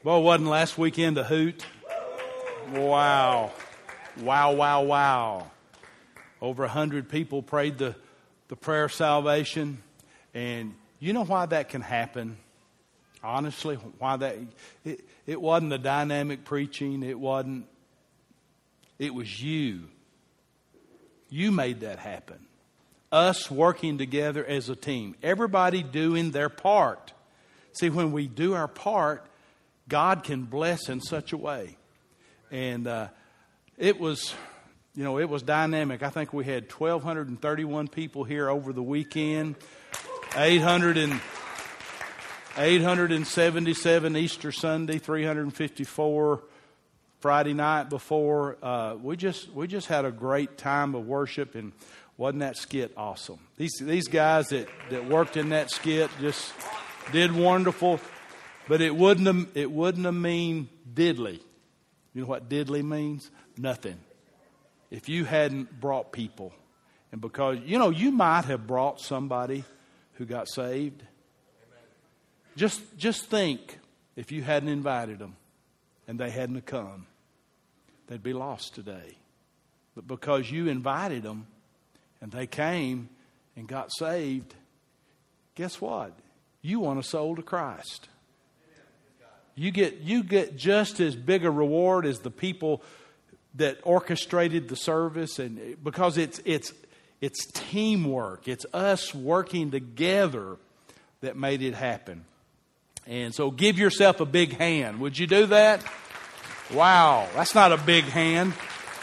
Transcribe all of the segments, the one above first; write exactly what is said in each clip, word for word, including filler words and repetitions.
Well, wasn't last weekend a hoot? Wow. Wow, wow, wow. Over a hundred people prayed the, the prayer of salvation. And you know why that can happen? Honestly, why that, it, it wasn't the dynamic preaching. It wasn't, it was you. You made that happen. Us working together as a team. Everybody doing their part. See, when we do our part, God can bless in such a way. And uh, it was, you know, it was dynamic. I think we had one thousand two hundred thirty-one people here over the weekend. eight hundred and, eight hundred seventy-seven Easter Sunday, three hundred fifty-four Friday night before. Uh, we just we just had a great time of worship, and wasn't that skit awesome? These these guys that, that worked in that skit just did wonderful. But it wouldn't have, it wouldn't have mean diddly. You know what diddly means? Nothing. If you hadn't brought people. And because, you know, you might have brought somebody who got saved. Amen. Just, just think if you hadn't invited them and they hadn't come, they'd be lost today. But because you invited them and they came and got saved, guess what? You won a soul to Christ. You get you get just as big a reward as the people that orchestrated the service, and because it's it's it's teamwork. It's us working together that made it happen. And so give yourself a big hand. Would you do that? Wow, that's not a big hand.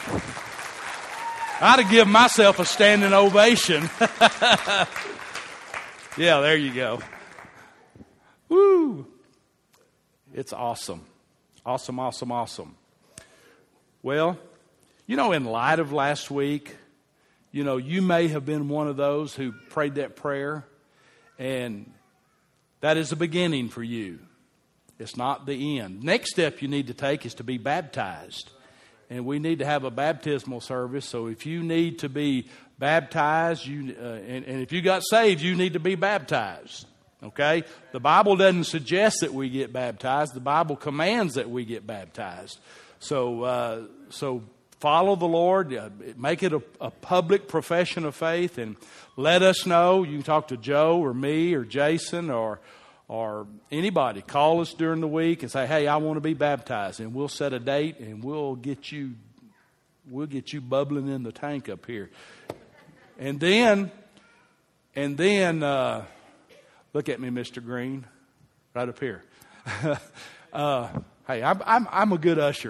I'd have given myself a standing ovation. Yeah, there you go. Woo! It's awesome. Awesome, awesome, awesome. Well, you know, in light of last week, you know, you may have been one of those who prayed that prayer, and that is the beginning for you. It's not the end. Next step you need to take is to be baptized. And we need to have a baptismal service. So if you need to be baptized, you uh, and, and if you got saved, you need to be baptized. Okay? The Bible doesn't suggest that we get baptized. The Bible commands that we get baptized. So uh, so follow the Lord. Uh, make it a, a public profession of faith, and let us know. You can talk to Joe or me or Jason or or anybody. Call us during the week and say, hey, I want to be baptized. And we'll set a date, and we'll get you we'll get you bubbling in the tank up here. And then, and then... Uh, Look at me, Mister Green, right up here. uh, hey, I'm, I'm, I'm a good usher.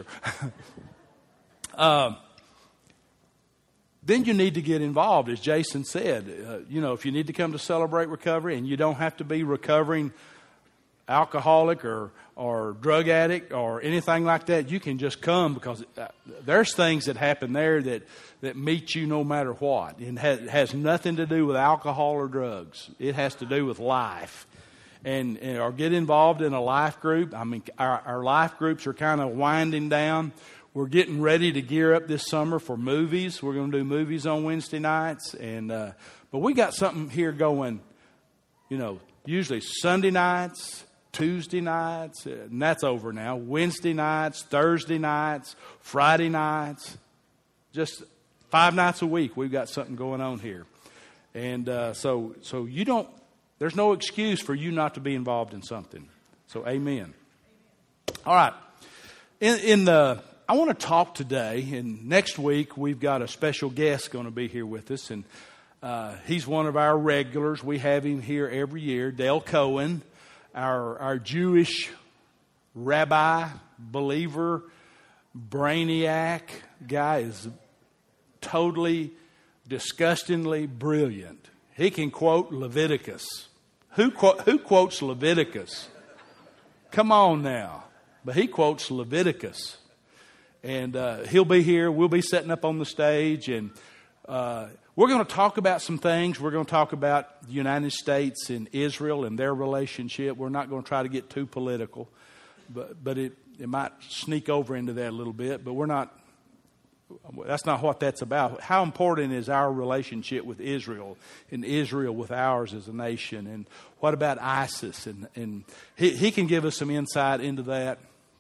uh, then you need to get involved, as Jason said. Uh, you know, if you need to come to Celebrate Recovery, and you don't have to be recovering alcoholic or or drug addict or anything like that, you can just come, because there's things that happen there that, that meet you no matter what. It has, it has nothing to do with alcohol or drugs. It has to do with life. And, and or get involved in a life group. I mean, our, our life groups are kind of winding down. We're getting ready to gear up this summer for movies. We're going to do movies on Wednesday nights. and uh, But we got something here going, you know, usually Sunday nights, Tuesday nights, and that's over now. Wednesday nights, Thursday nights, Friday nights. Just five nights a week we've got something going on here. And uh, so so you don't, there's no excuse for you not to be involved in something. So amen. All right. In, in the, I want to talk today, and next week we've got a special guest going to be here with us. And uh, he's one of our regulars. We have him here every year, Dale Cohen. Our our Jewish rabbi, believer, brainiac guy is totally, disgustingly brilliant. He can quote Leviticus. Who quote, who quotes Leviticus? Come on now. But he quotes Leviticus. And uh, he'll be here. We'll be setting up on the stage, and uh, we're going to talk about some things. We're going to talk about the United States and Israel and their relationship. We're not going to try to get too political, but but it, it might sneak over into that a little bit. But we're not. That's not what that's about. How important is our relationship with Israel, and Israel with ours as a nation? And what about ISIS? And and he he can give us some insight into that.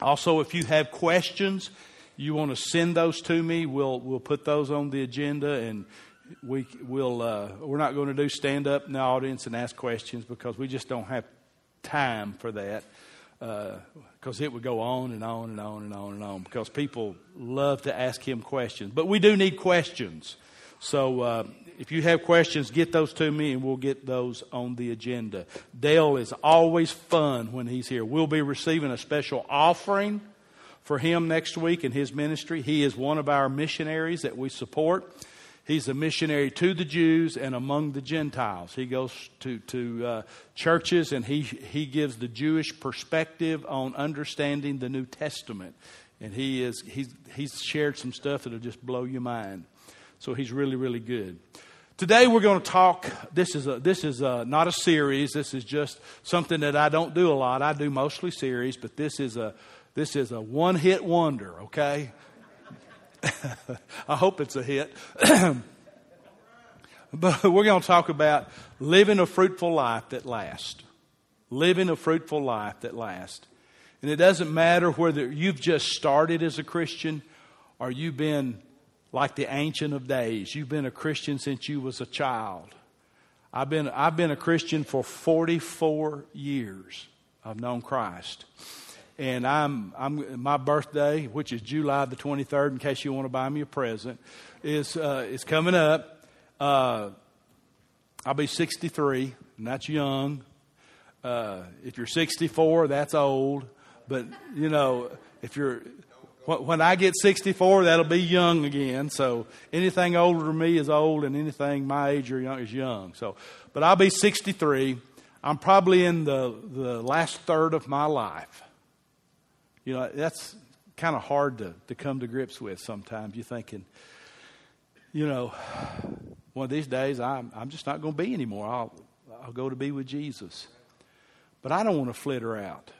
Also, if you have questions, you want to send those to me, we'll we'll put those on the agenda, and we will uh, we're not going to do stand up in the audience and ask questions because we just don't have time for that. Because uh, it would go on and on and on and on and on because people love to ask him questions. But we do need questions. So uh, if you have questions, get those to me and we'll get those on the agenda. Dale is always fun when he's here. We'll be receiving a special offering for him next week in his ministry. He is one of our missionaries that we support. He's a missionary to the Jews and among the Gentiles. He goes to, to uh, churches and he, he gives the Jewish perspective on understanding the New Testament. And he is he's, he's shared some stuff that will just blow your mind. So he's really, really good. Today we're going to talk, this is a, this is a, not a series. This is just something that I don't do a lot. I do mostly series, but this is a, this is a one-hit wonder, okay? I hope it's a hit. But we're going to talk about living a fruitful life that lasts. Living a fruitful life that lasts. And it doesn't matter whether you've just started as a Christian or you've been like the Ancient of Days. You've been a Christian since you was a child. I've been, I've been a Christian for forty-four years. I've known Christ. And I'm, I'm, my birthday, which is July the twenty-third, in case you want to buy me a present, is, uh, is coming up. Uh, I'll be sixty-three, and that's young. Uh, if you're sixty-four, that's old. But, you know, if you're, when I get sixty-four, that'll be young again. So anything older than me is old, and anything my age or young is young. So, but I'll be sixty-three. I'm probably in the, the last third of my life. You know, that's kind of hard to, to come to grips with sometimes. You're thinking, you know, one of these days I'm I'm just not going to be anymore. I'll I'll go to be with Jesus. But I don't want to flitter out.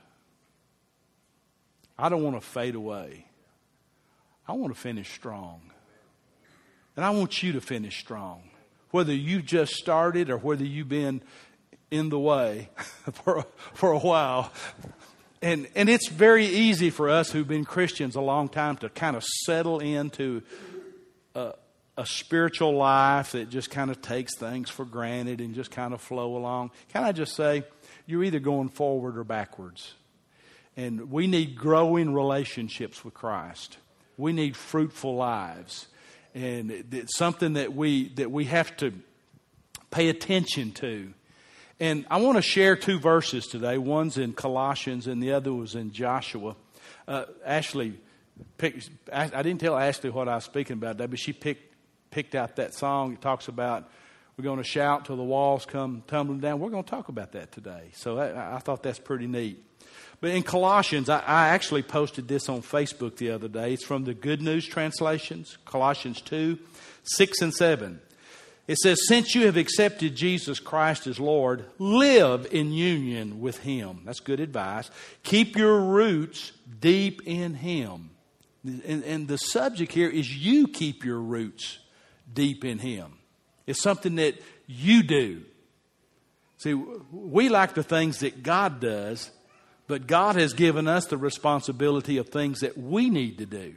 I don't want to fade away. I want to finish strong. And I want you to finish strong. Whether you just started or whether you've been in the way for for a while. And and it's very easy for us who've been Christians a long time to kind of settle into a, a spiritual life that just kind of takes things for granted and just kind of flow along. Can I just say, you're either going forward or backwards. And we need growing relationships with Christ. We need fruitful lives. And it's something that we that we have to pay attention to. And I want to share two verses today. One's in Colossians and the other was in Joshua. Uh, Ashley, picked, I, I didn't tell Ashley what I was speaking about today, but she picked picked out that song. It talks about we're going to shout till the walls come tumbling down. We're going to talk about that today. So I, I thought that's pretty neat. But in Colossians, I, I actually posted this on Facebook the other day. It's from the Good News translations, Colossians two, six and seven. It says, since you have accepted Jesus Christ as Lord, live in union with Him. That's good advice. Keep your roots deep in Him. And, and the subject here is you keep your roots deep in Him. It's something that you do. See, we like the things that God does, but God has given us the responsibility of things that we need to do.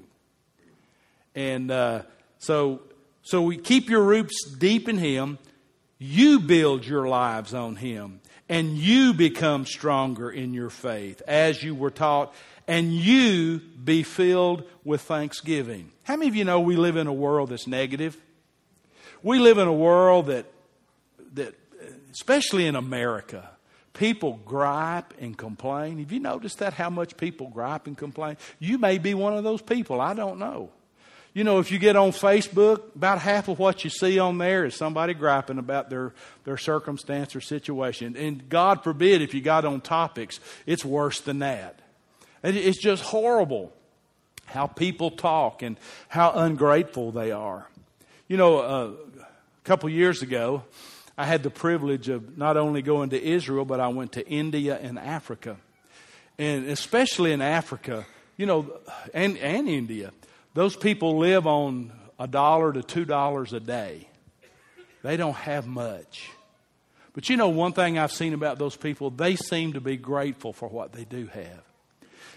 And uh, so... So we keep your roots deep in Him. You build your lives on Him. And you become stronger in your faith as you were taught. And you be filled with thanksgiving. How many of you know we live in a world that's negative? We live in a world that, that especially in America, people gripe and complain. Have you noticed that, how much people gripe and complain? You may be one of those people. I don't know. You know, if you get on Facebook, about half of what you see on there is somebody griping about their, their circumstance or situation. And God forbid if you got on topics, it's worse than that. It's just horrible how people talk and how ungrateful they are. You know, uh, a couple years ago, I had the privilege of not only going to Israel, but I went to India and Africa. And especially in Africa, you know, and, and India, those people live on a dollar to two dollars a day. They don't have much. But you know one thing I've seen about those people, they seem to be grateful for what they do have.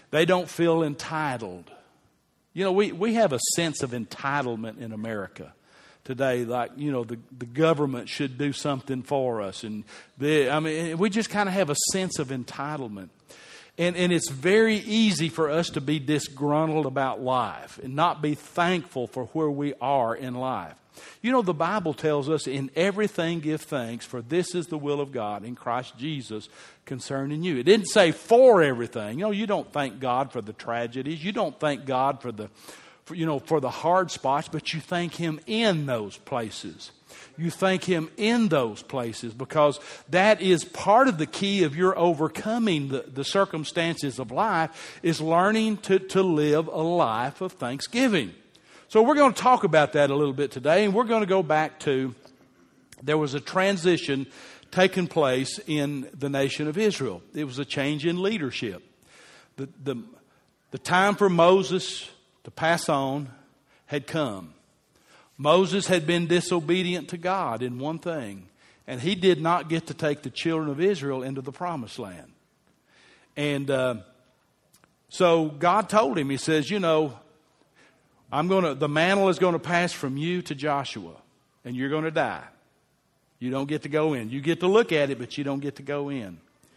They don't feel entitled. You know, we, we have a sense of entitlement in America today, like, you know, the, the government should do something for us. And the, I mean, we just kind of have a sense of entitlement. And, and it's very easy for us to be disgruntled about life and not be thankful for where we are in life. You know, the Bible tells us, in everything give thanks, for this is the will of God in Christ Jesus concerning you. It didn't say for everything. You know, you don't thank God for the tragedies. You don't thank God for the, for, you know, for the hard spots, but you thank Him in those places. You thank Him in those places, because that is part of the key of your overcoming the, the circumstances of life, is learning to, to live a life of thanksgiving. So we're going to talk about that a little bit today, and we're going to go back to, there was a transition taking place in the nation of Israel. It was a change in leadership. The, the, the time for Moses to pass on had come. Moses had been disobedient to God in one thing, and he did not get to take the children of Israel into the promised land. And uh, so God told him, He says, you know, I'm going to, the mantle is going to pass from you to Joshua, and you're going to die. You don't get to go in. You get to look at it, but you don't get to go in.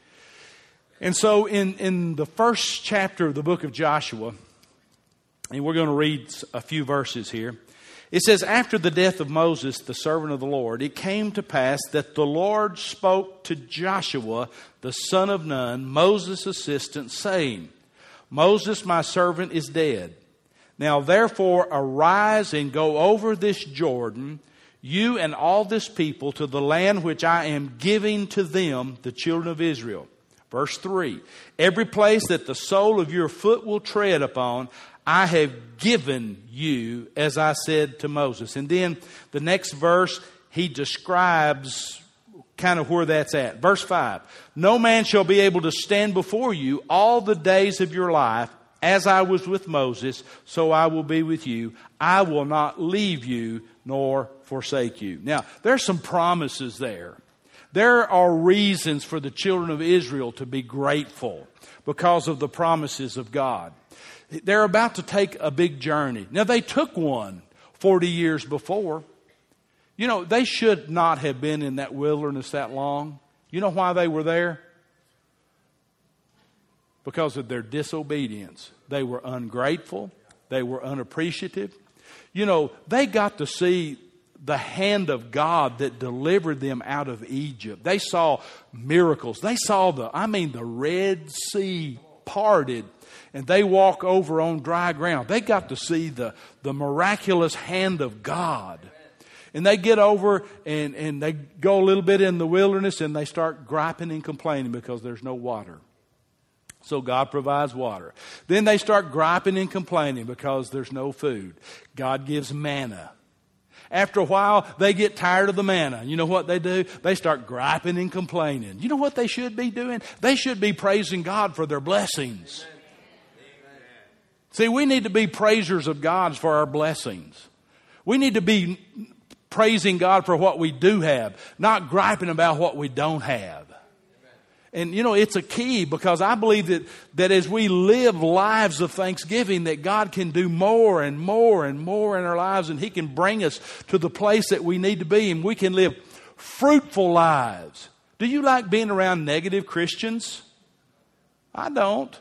And so in, in the first chapter of the book of Joshua, and we're going to read a few verses here, it says, after the death of Moses, the servant of the Lord, it came to pass that the Lord spoke to Joshua, the son of Nun, Moses' assistant, saying, Moses, my servant, is dead. Now therefore arise and go over this Jordan, you and all this people, to the land which I am giving to them, the children of Israel. Verse three, every place that the sole of your foot will tread upon, I have given you, as I said to Moses. And then the next verse, he describes kind of where that's at. Verse five, no man shall be able to stand before you all the days of your life. As I was with Moses, so I will be with you. I will not leave you nor forsake you. Now, there's some promises there. There are reasons for the children of Israel to be grateful because of the promises of God. They're about to take a big journey. Now, they took one forty years before. You know, they should not have been in that wilderness that long. You know why they were there? Because of their disobedience. They were ungrateful. They were unappreciative. You know, they got to see the hand of God that delivered them out of Egypt. They saw miracles. They saw the, I mean, the Red Sea parted, and they walk over on dry ground. They got to see the, the miraculous hand of God. And they get over and, and they go a little bit in the wilderness, and they start griping and complaining because there's no water. So God provides water. Then they start griping and complaining because there's no food. God gives manna. After a while, they get tired of the manna. You know what they do? They start griping and complaining. You know what they should be doing? They should be praising God for their blessings. Amen. See, we need to be praisers of God for our blessings. We need to be praising God for what we do have, not griping about what we don't have. And, you know, it's a key, because I believe that, that as we live lives of thanksgiving, that God can do more and more and more in our lives, and He can bring us to the place that we need to be, and we can live fruitful lives. Do you like being around negative Christians? I don't.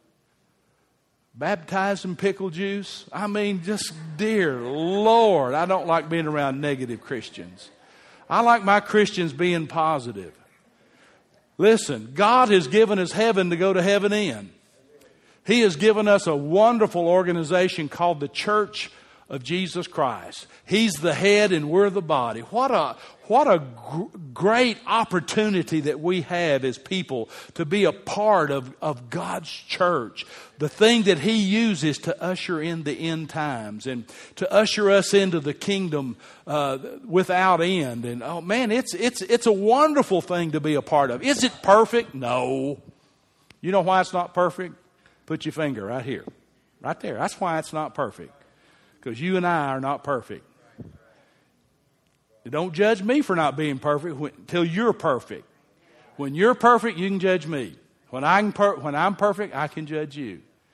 Baptized in pickle juice? I mean, just dear Lord, I don't like being around negative Christians. I like my Christians being positive. Listen, God has given us heaven to go to heaven in. He has given us a wonderful organization called the Church of Jesus Christ. He's the head and we're the body. What a what a gr- great opportunity that we have as people to be a part of, of God's church. The thing that He uses to usher in the end times and to usher us into the kingdom uh, without end. And oh man, it's it's it's a wonderful thing to be a part of. Is it perfect? No. You know why it's not perfect? Put your finger right here. Right there. That's why it's not perfect. Because you and I are not perfect. Don't judge me for not being perfect until you're perfect. When you're perfect, you can judge me. When I'm, per- when I'm perfect, I can judge you.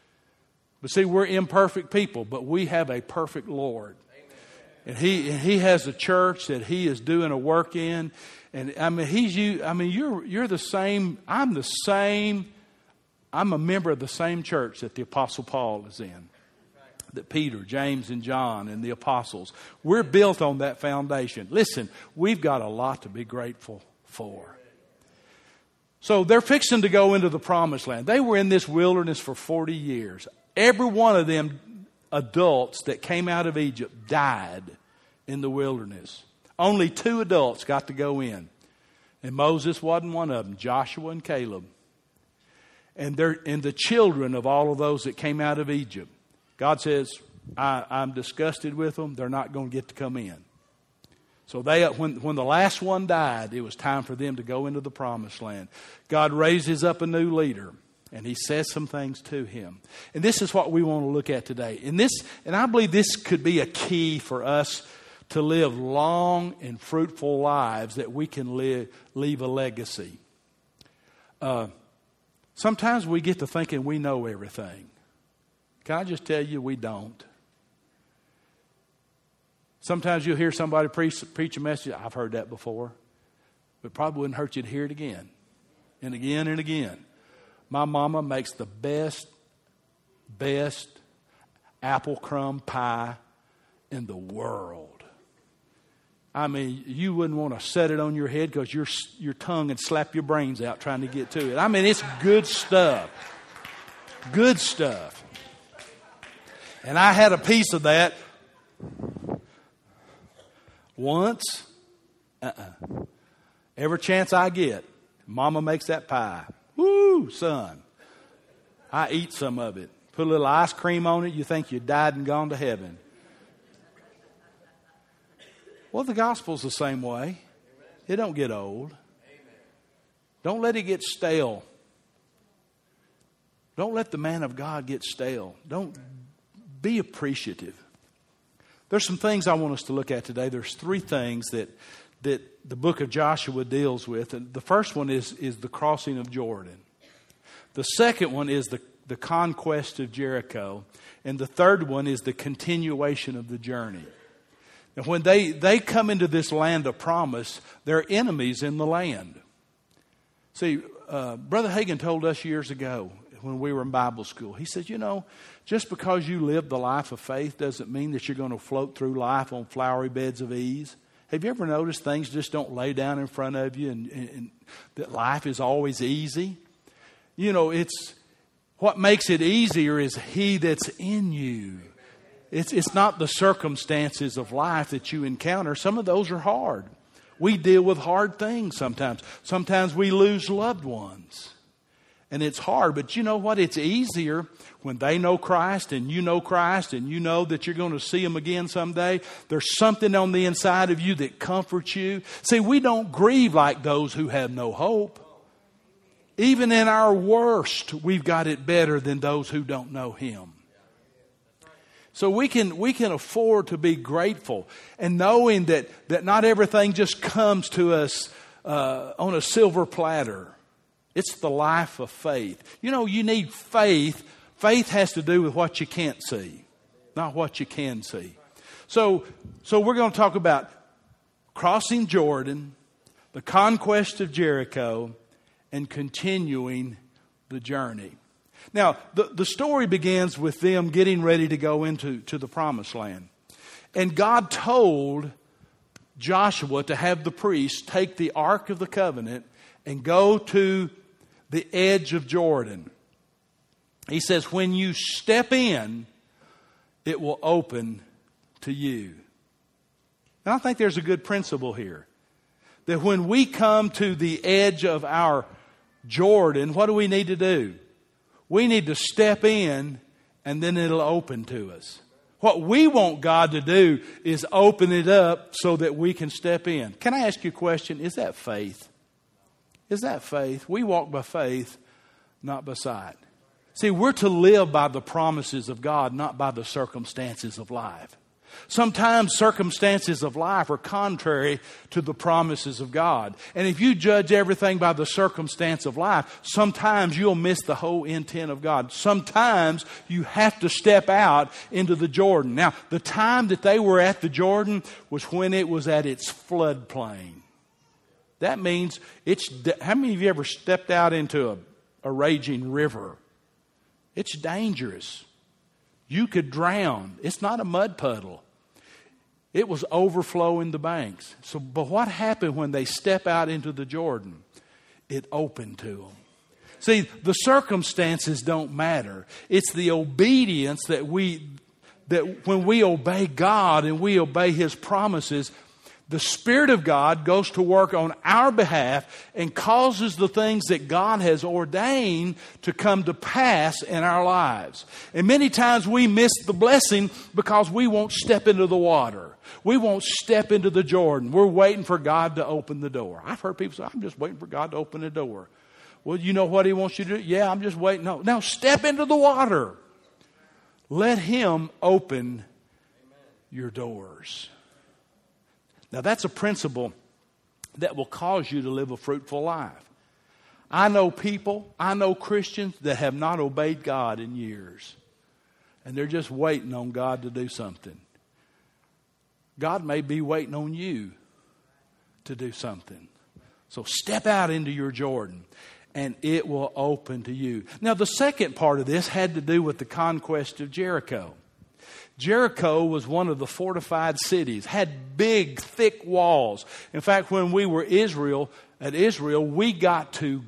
But see, we're imperfect people, but we have a perfect Lord. And he, and he has a church that he is doing a work in. And I mean, he's you, I mean, you're, you're the same. I'm the same. I'm a member of the same church that the Apostle Paul is in. That Peter, James, and John and the apostles. We're built on that foundation. Listen, we've got a lot to be grateful for. So they're fixing to go into the promised land. They were in this wilderness for forty years. Every one of them adults that came out of Egypt died in the wilderness. Only two adults got to go in. And Moses wasn't one of them, Joshua and Caleb. And they're and the children of all of those that came out of Egypt. God says, I, I'm disgusted with them. They're not going to get to come in. So they, when, when the last one died, it was time for them to go into the promised land. God raises up a new leader, and he says some things to him. And this is what we want to look at today. And this, and I believe this could be a key for us to live long and fruitful lives that we can live, leave a legacy. Uh, sometimes we get to thinking we know everything. Can I just tell you, we don't. Sometimes you'll hear somebody preach, preach a message. I've heard that before. But it probably wouldn't hurt you to hear it again. And again and again. My mama makes the best, best apple crumb pie in the world. I mean, you wouldn't want to set it on your head because your, your tongue would slap your brains out trying to get to it. I mean, it's good stuff. Good stuff. And I had a piece of that once. Uh-uh. Every chance I get, Mama makes that pie. Woo, son. I eat some of it. Put a little ice cream on it. You think you died and gone to heaven. Well, the gospel's the same way. It don't get old. Don't let it get stale. Don't let the man of God get stale. Don't be appreciative. There's some things I want us to look at today. There's three things that that the book of Joshua deals with. And the first one is, is the crossing of Jordan. The second one is the, the conquest of Jericho. And the third one is the continuation of the journey. And when they, they come into this land of promise, there are enemies in the land. See, uh, Brother Hagin told us years ago when we were in Bible school, he said, you know, just because you live the life of faith doesn't mean that you're going to float through life on flowery beds of ease. Have you ever noticed things just don't lay down in front of you and, and, and that life is always easy? You know, it's what makes it easier is He that's in you. It's, it's not the circumstances of life that you encounter. Some of those are hard. We deal with hard things sometimes. Sometimes we lose loved ones. And it's hard, but you know what? It's easier when they know Christ and you know Christ and you know that you're going to see Him again someday. There's something on the inside of you that comforts you. See, we don't grieve like those who have no hope. Even in our worst, we've got it better than those who don't know Him. So we can we can afford to be grateful and knowing that, that not everything just comes to us uh, on a silver platter. It's the life of faith. You know, you need faith. Faith has to do with what you can't see, not what you can see. So, so we're going to talk about crossing Jordan, the conquest of Jericho, and continuing the journey. Now, the, the story begins with them getting ready to go into to the promised land. And God told Joshua to have the priests take the Ark of the Covenant and go to the edge of Jordan. He says, when you step in, it will open to you. And I think there's a good principle here. That when we come to the edge of our Jordan, what do we need to do? We need to step in and then it'll open to us. What we want God to do is open it up so that we can step in. Can I ask you a question? Is that faith? Is that faith? We walk by faith, not by sight. See, we're to live by the promises of God, not by the circumstances of life. Sometimes circumstances of life are contrary to the promises of God. And if you judge everything by the circumstance of life, sometimes you'll miss the whole intent of God. Sometimes you have to step out into the Jordan. Now, the time that they were at the Jordan was when it was at its floodplain. That means it's, how many of you ever stepped out into a, a raging river? It's dangerous. You could drown. It's not a mud puddle. It was overflowing the banks. So, but what happened when they step out into the Jordan? It opened to them. See, the circumstances don't matter. It's the obedience that we, that when we obey God and we obey His promises, the Spirit of God goes to work on our behalf and causes the things that God has ordained to come to pass in our lives. And many times we miss the blessing because we won't step into the water. We won't step into the Jordan. We're waiting for God to open the door. I've heard people say, I'm just waiting for God to open the door. Well, you know what He wants you to do? Yeah, I'm just waiting. No, now step into the water. Let Him open your doors. Now, that's a principle that will cause you to live a fruitful life. I know people, I know Christians that have not obeyed God in years. And they're just waiting on God to do something. God may be waiting on you to do something. So step out into your Jordan, and it will open to you. Now, the second part of this had to do with the conquest of Jericho. Jericho was one of the fortified cities, had big, thick walls. In fact, when we were Israel, at Israel, we got to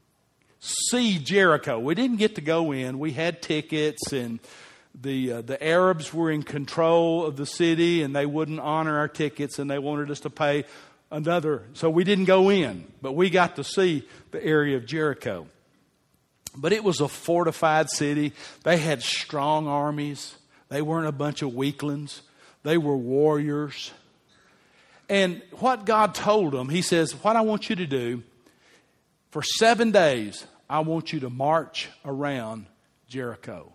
see Jericho. We didn't get to go in. We had tickets, and the uh, the Arabs were in control of the city, and they wouldn't honor our tickets, and they wanted us to pay another. So we didn't go in, but we got to see the area of Jericho. But it was a fortified city. They had strong armies. They weren't a bunch of weaklings. They were warriors. And what God told them, He says, what I want you to do, for seven days, I want you to march around Jericho.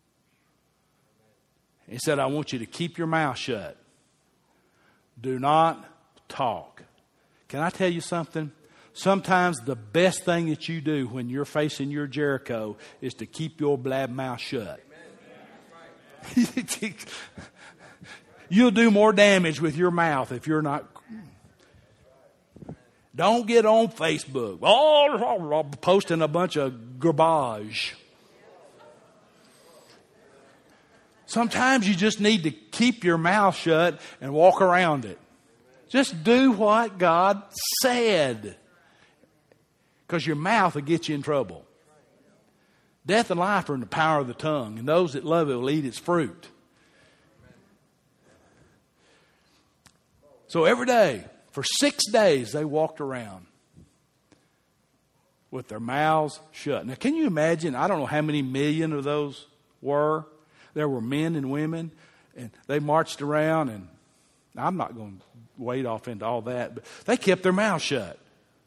He said, I want you to keep your mouth shut. Do not talk. Can I tell you something? Sometimes the best thing that you do when you're facing your Jericho is to keep your blab mouth shut. You'll do more damage with your mouth if you're not. Don't get on Facebook. Oh, posting a bunch of garbage. Sometimes you just need to keep your mouth shut and walk around it. Just do what God said. Because your mouth will get you in trouble. Death and life are in the power of the tongue, and those that love it will eat its fruit. So every day, for six days, they walked around with their mouths shut. Now, can you imagine? I don't know how many million of those were. There were men and women, and they marched around, and I'm not going to wade off into all that, but they kept their mouths shut.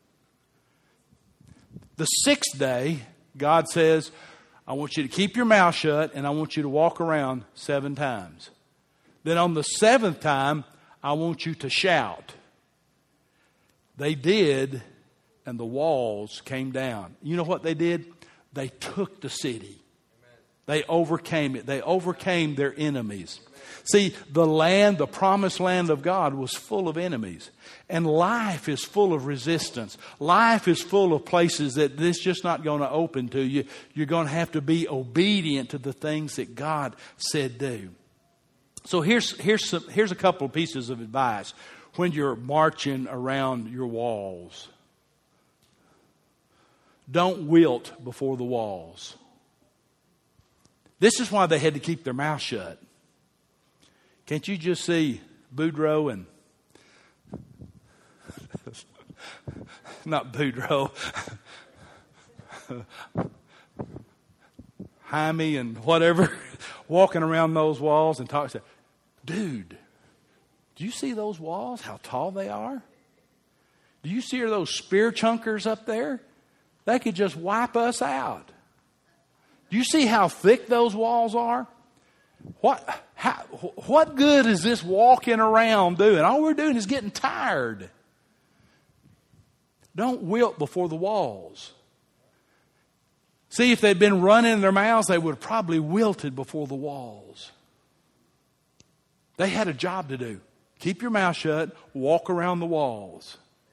The sixth day, God says, I want you to keep your mouth shut, and I want you to walk around seven times. Then on the seventh time, I want you to shout. They did, and the walls came down. You know what they did? They took the city. They overcame it. They overcame their enemies. See, the land, the promised land of God was full of enemies. And life is full of resistance. Life is full of places that it's just not going to open to you. You're going to have to be obedient to the things that God said do. So here's, here's, some, here's a couple of pieces of advice when you're marching around your walls. Don't wilt before the walls. This is why they had to keep their mouth shut. Can't you just see Boudreaux and not Boudreaux, Jaime and whatever, walking around those walls and talking? Dude, do you see those walls? How tall they are? Do you see those spear chunkers up there? They could just wipe us out. Do you see how thick those walls are? What? How, what good is this walking around doing? All we're doing is getting tired. Don't wilt before the walls. See, if they'd been running in their mouths, they would have probably wilted before the walls. They had a job to do. Keep your mouth shut, walk around the walls.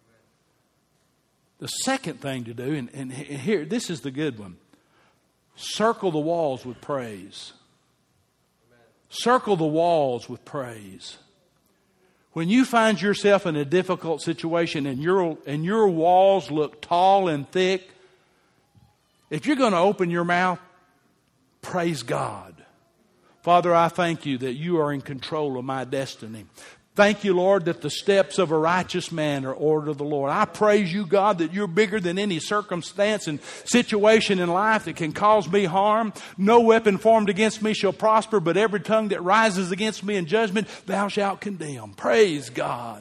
The second thing to do, and, and here, this is the good one. Circle the walls with praise. Circle the walls with praise. When you find yourself in a difficult situation and your, and your walls look tall and thick, if you're going to open your mouth, praise God. Father, I thank you that you are in control of my destiny. Thank you, Lord, that the steps of a righteous man are ordered of the Lord. I praise you, God, that you're bigger than any circumstance and situation in life that can cause me harm. No weapon formed against me shall prosper, but every tongue that rises against me in judgment, thou shalt condemn. Praise God.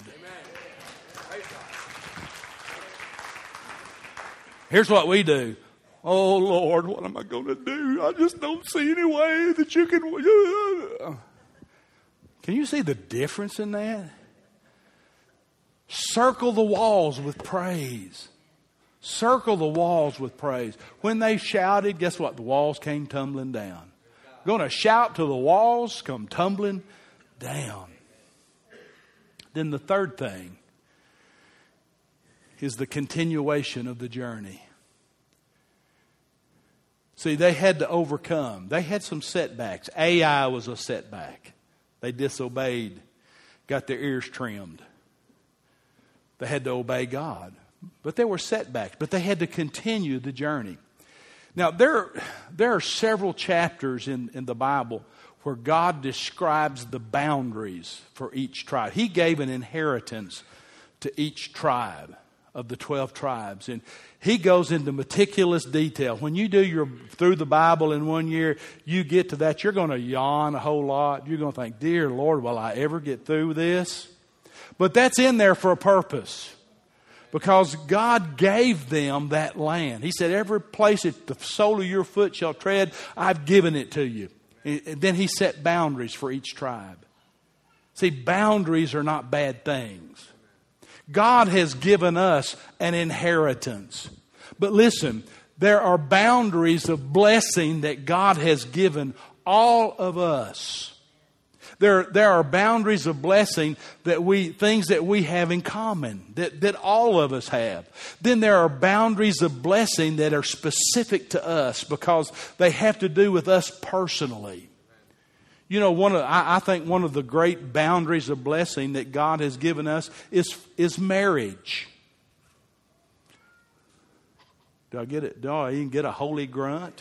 Here's what we do. Oh, Lord, what am I going to do? I just don't see any way that you can... Can you see the difference in that? Circle the walls with praise. Circle the walls with praise. When they shouted, guess what? The walls came tumbling down. Going to shout till the walls come tumbling down. Then the third thing is the continuation of the journey. See, they had to overcome. They had some setbacks. Ai was a setback. They disobeyed, got their ears trimmed. They had to obey God. But there were setbacks, but they had to continue the journey. Now, there, there are several chapters in, in the Bible where God describes the boundaries for each tribe. He gave an inheritance to each tribe of the twelve tribes. And he goes into meticulous detail. When you do your through the Bible in one year, you get to that, you're going to yawn a whole lot. You're going to think, dear Lord, will I ever get through this? But that's in there for a purpose. Because God gave them that land. He said, every place that the sole of your foot shall tread, I've given it to you. And then he set boundaries for each tribe. See, boundaries are not bad things. God has given us an inheritance. But listen, there are boundaries of blessing that God has given all of us. There, there are boundaries of blessing that we, things that we have in common, that, that all of us have. Then there are boundaries of blessing that are specific to us because they have to do with us personally. You know, one of I, I think one of the great boundaries of blessing that God has given us is, is marriage. Do I get it? Do I even get a holy grunt?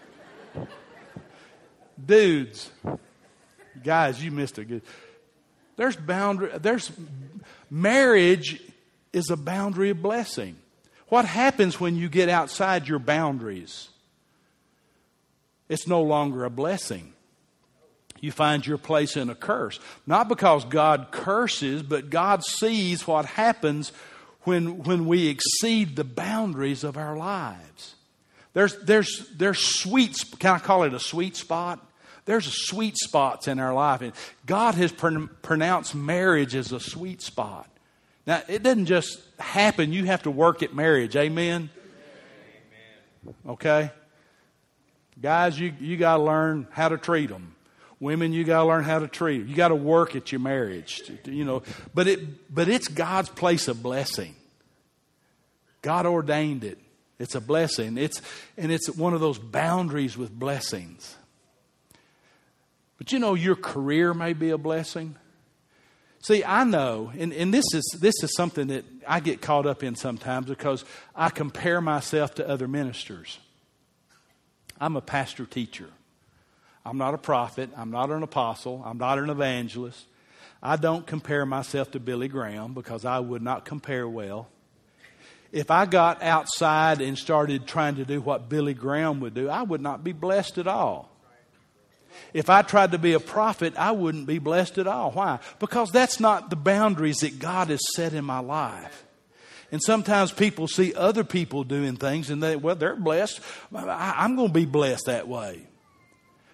Dudes, guys, you missed a good. There's boundary. There's marriage is a boundary of blessing. What happens when you get outside your boundaries? It's no longer a blessing. You find your place in a curse. Not because God curses, but God sees what happens when, when we exceed the boundaries of our lives. There's, there's, there's sweet, can I call it a sweet spot? There's sweet spots in our life. And God has pr- pronounced marriage as a sweet spot. Now, it doesn't just happen. You have to work at marriage. Amen? Okay? Guys, you, you got to learn how to treat them. Women, you got to learn how to treat them. You got to work at your marriage, you know. But it, but it's God's place of blessing. God ordained it. It's a blessing. It's and it's one of those boundaries with blessings. But you know, your career may be a blessing. See, I know, and, and this is this is something that I get caught up in sometimes because I compare myself to other ministers. I'm a pastor teacher. I'm not a prophet. I'm not an apostle. I'm not an evangelist. I don't compare myself to Billy Graham because I would not compare well. If I got outside and started trying to do what Billy Graham would do, I would not be blessed at all. If I tried to be a prophet, I wouldn't be blessed at all. Why? Because that's not the boundaries that God has set in my life. And sometimes people see other people doing things and they, well, they're blessed. I, I'm going to be blessed that way.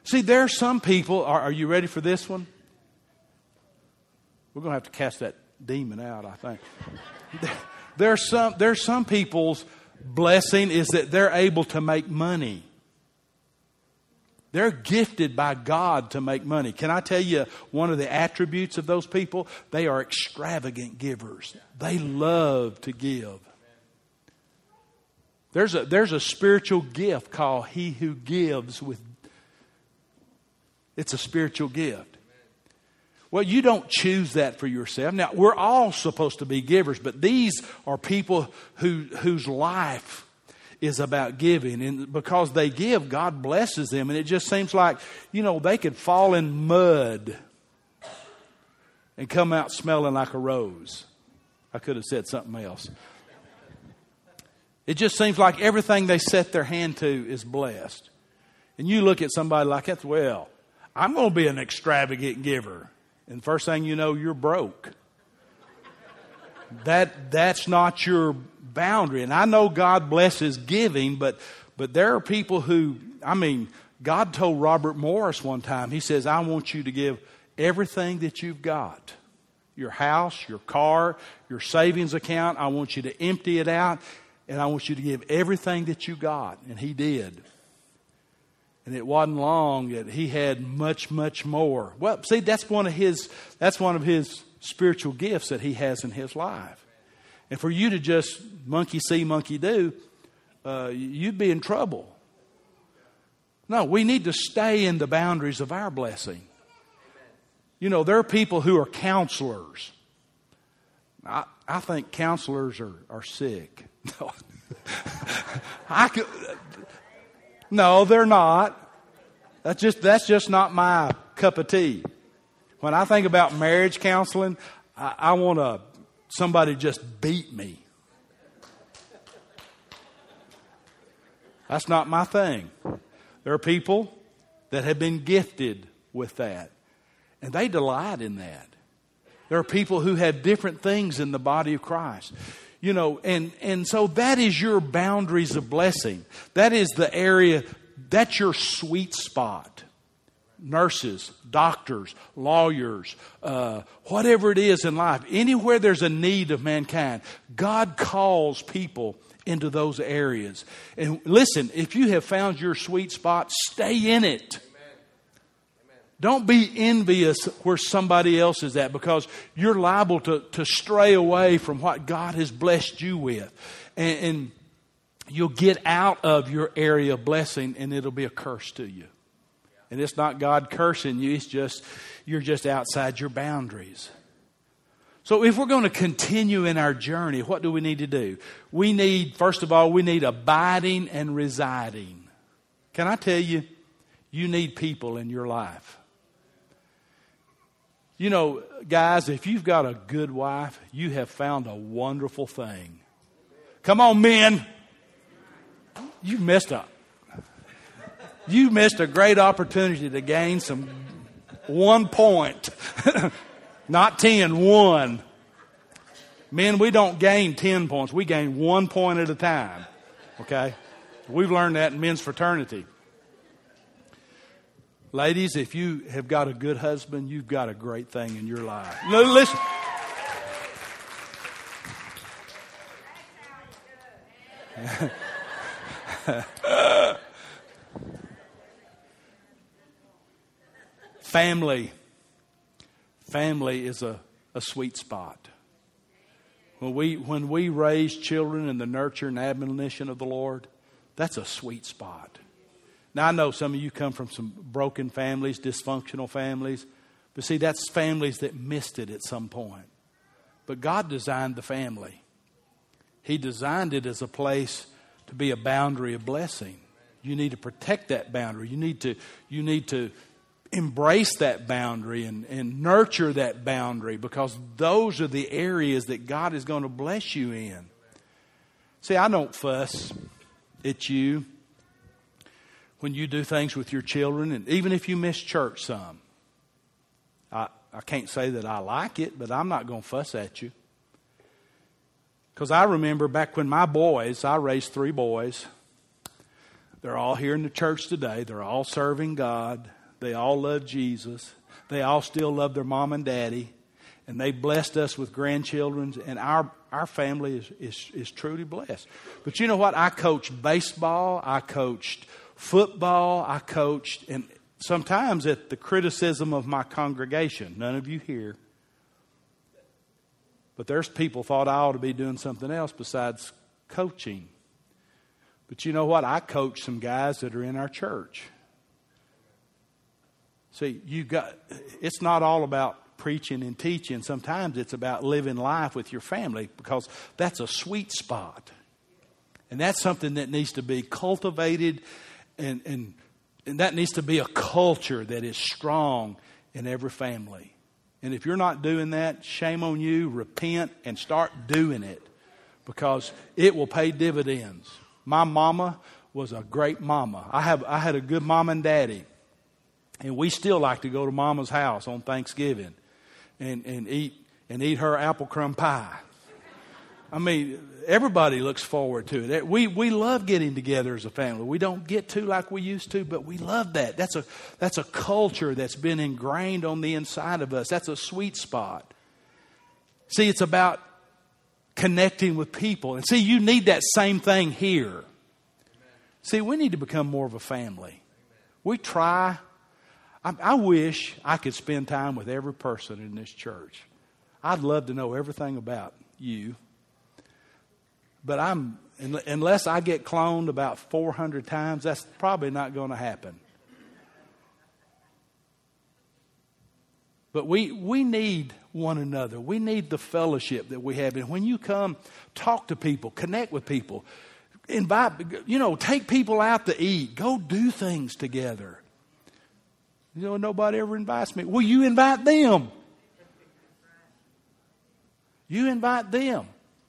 See, there are some people, are, are you ready for this one? We're going to have to cast that demon out, I think. There are some, there are some people's blessing is that they're able to make money. They're gifted by God to make money. Can I tell you one of the attributes of those people? They are extravagant givers. They love to give. There's a, there's a spiritual gift called He Who Gives with. It's a spiritual gift. Well, you don't choose that for yourself. Now, we're all supposed to be givers, but these are people who whose life is about giving. And because they give, God blesses them. And it just seems like, you know, they could fall in mud and come out smelling like a rose. I could have said something else. It just seems like everything they set their hand to is blessed. And you look at somebody like that, well, I'm going to be an extravagant giver. And first thing you know, you're broke. That that's not your boundary. And I know God blesses giving, but but there are people who, I mean, God told Robert Morris one time, He says, I want you to give everything that you've got. Your house, your car, your savings account. I want you to empty it out, and I want you to give everything that you got. And he did. And it wasn't long that he had much, much more. Well, see, that's one of his that's one of his spiritual gifts that he has in his life. And for you to just monkey see, monkey do, uh, you'd be in trouble. No, we need to stay in the boundaries of our blessing. You know, there are people who are counselors. I, I think counselors are, are sick. No, I could, no, they're not. That's just that's just not my cup of tea. When I think about marriage counseling, I, I want to somebody just beat me. That's not my thing. There are people that have been gifted with that, and they delight in that. There are people who have different things in the body of Christ. You know, and, and so that is your boundaries of blessing. That is the area, that's your sweet spot. Nurses, doctors, lawyers, uh, whatever it is in life, anywhere there's a need of mankind, God calls people into those areas. And listen, if you have found your sweet spot, stay in it. Don't be envious where somebody else is at, because you're liable to, to stray away from what God has blessed you with. And, and you'll get out of your area of blessing, and it'll be a curse to you. And it's not God cursing you. It's just, you're just outside your boundaries. So if we're going to continue in our journey, what do we need to do? We need, first of all, we need abiding and residing. Can I tell you, you need people in your life. You know, guys, if you've got a good wife, you have found a wonderful thing. Come on, men. You missed up. You missed a great opportunity to gain some one point. Not ten, one. Men, we don't gain ten points. We gain one point at a time. Okay? We've learned that in men's fraternity. Ladies, if you have got a good husband, you've got a great thing in your life. Listen. Family. Family is a, a sweet spot. When we, when we raise children in the nurture and admonition of the Lord, that's a sweet spot. Now, I know some of you come from some broken families, dysfunctional families. But see, that's families that missed it at some point. But God designed the family. He designed it as a place to be a boundary of blessing. You need to protect that boundary. You need to, you need to embrace that boundary and, and nurture that boundary, because those are the areas that God is going to bless you in. See, I don't fuss at you when you do things with your children, and even if you miss church some. I, I can't say that I like it, but I'm not going to fuss at you. Because I remember back when my boys, I raised three boys. They're all here in the church today. They're all serving God. They all love Jesus. They all still love their mom and daddy. And they blessed us with grandchildren. And our, our family is, is, is truly blessed. But you know what? I coached baseball. I coached football. I coached, and sometimes at the criticism of my congregation. None of you here. But there's people thought I ought to be doing something else besides coaching. But you know what? I coach some guys that are in our church. See, you got, it's not all about preaching and teaching. Sometimes it's about living life with your family, because that's a sweet spot. And that's something that needs to be cultivated, and, and, and that needs to be a culture that is strong in every family. And if you're not doing that, shame on you. Repent and start doing it, because it will pay dividends. My mama was a great mama. I have I had a good mom and daddy. And we still like to go to Mama's house on Thanksgiving and, and eat and eat her apple crumb pie. I mean, everybody looks forward to it. We we love getting together as a family. We don't get to like we used to, but we love that. That's a that's a culture that's been ingrained on the inside of us. That's a sweet spot. See, it's about connecting with people. And see, you need that same thing here. See, we need to become more of a family. We try. I, I wish I could spend time with every person in this church. I'd love to know everything about you. But I'm unless I get cloned about four hundred times, that's probably not going to happen. But we we need one another. We need the fellowship that we have. And when you come, talk to people, connect with people, invite, you know, take people out to eat, go do things together. You know, nobody ever invites me. Well, you invite them. You invite them.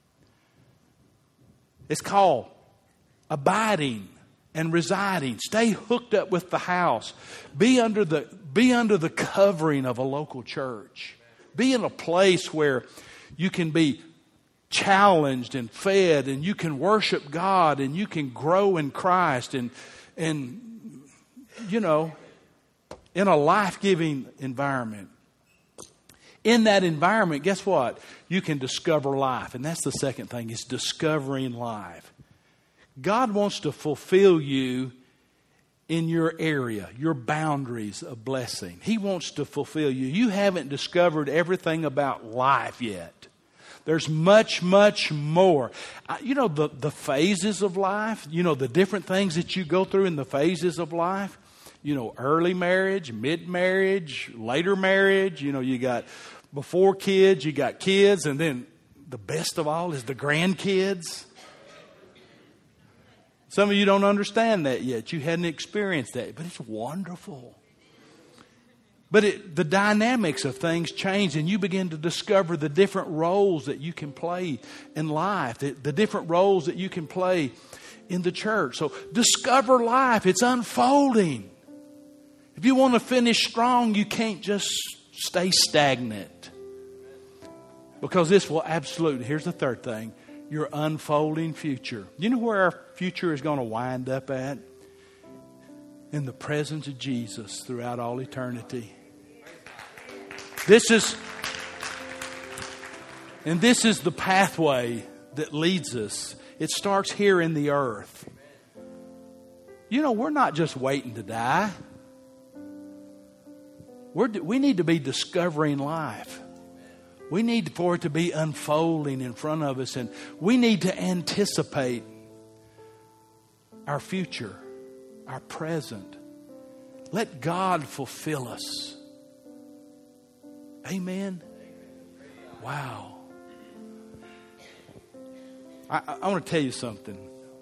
It's called abiding and residing. Stay hooked up with the house. Be under the, be under the covering of a local church. Be in a place where you can be challenged and fed, and you can worship God, and you can grow in Christ, and, and you know, in a life-giving environment. In that environment, guess what? You can discover life. And that's the second thing, is discovering life. God wants to fulfill you in your area, your boundaries of blessing. He wants to fulfill you. You haven't discovered everything about life yet. There's much, much more. You know, the, the phases of life, you know, the different things that you go through in the phases of life. You know, early marriage, mid-marriage, later marriage. You know, you got before kids, you got kids, and then the best of all is the grandkids. Some of you don't understand that yet. You hadn't experienced that, but it's wonderful. But it, the dynamics of things change, and you begin to discover the different roles that you can play in life, the, the different roles that you can play in the church. So discover life. It's unfolding. If you want to finish strong, you can't just stay stagnant. Because this will absolutely, here's the third thing, your unfolding future. You know where our future is going to wind up at? In the presence of Jesus throughout all eternity. This is, and this is the pathway that leads us. It starts here in the earth. You know, we're not just waiting to die. We're, we need to be discovering life. We need for it to be unfolding in front of us. And we need to anticipate our future, our present. Let God fulfill us. Amen. Wow. I, I want to tell you something.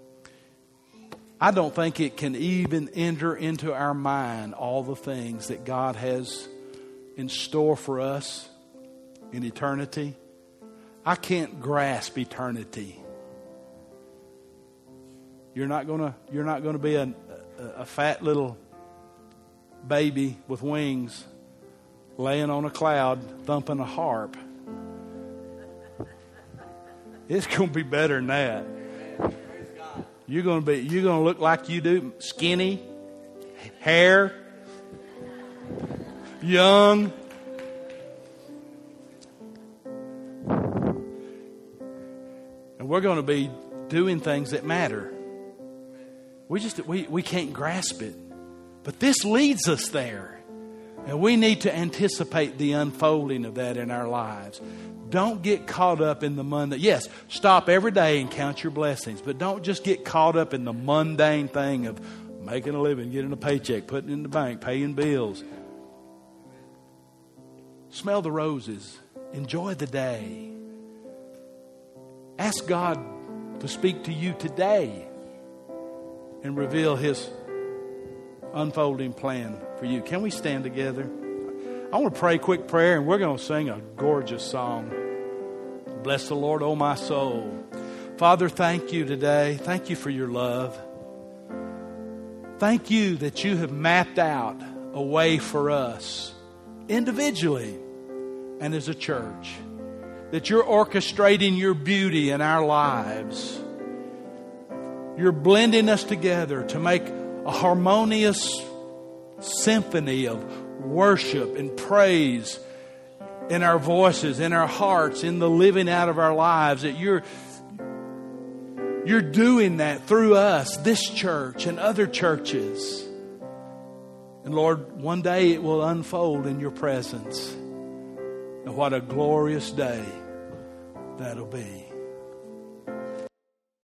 I don't think it can even enter into our mind all the things that God has in store for us in eternity. I can't grasp eternity. You're not gonna, you're not gonna be a, a, a fat little baby with wings laying on a cloud thumping a harp. It's gonna be better than that. You're gonna be, you're gonna look like you do, skinny, hair, young. And we're going to be doing things that matter. We just we, we can't grasp it. But this leads us there. And we need to anticipate the unfolding of that in our lives. Don't get caught up in the mundane. Yes, stop every day and count your blessings. But don't just get caught up in the mundane thing of making a living, getting a paycheck, putting it in the bank, paying bills. Smell the roses. Enjoy the day. Ask God to speak to you today and reveal His unfolding plan for you. Can we stand together? I want to pray a quick prayer, and we're going to sing a gorgeous song. Bless the Lord, oh my soul. Father, thank you today. Thank you for your love. Thank you that you have mapped out a way for us individually and as a church. That you're orchestrating your beauty in our lives. You're blending us together to make a harmonious symphony of worship and praise in our voices, in our hearts, in the living out of our lives. That you're you're doing that through us, this church and other churches. And Lord, one day it will unfold in your presence. And what a glorious day that'll be.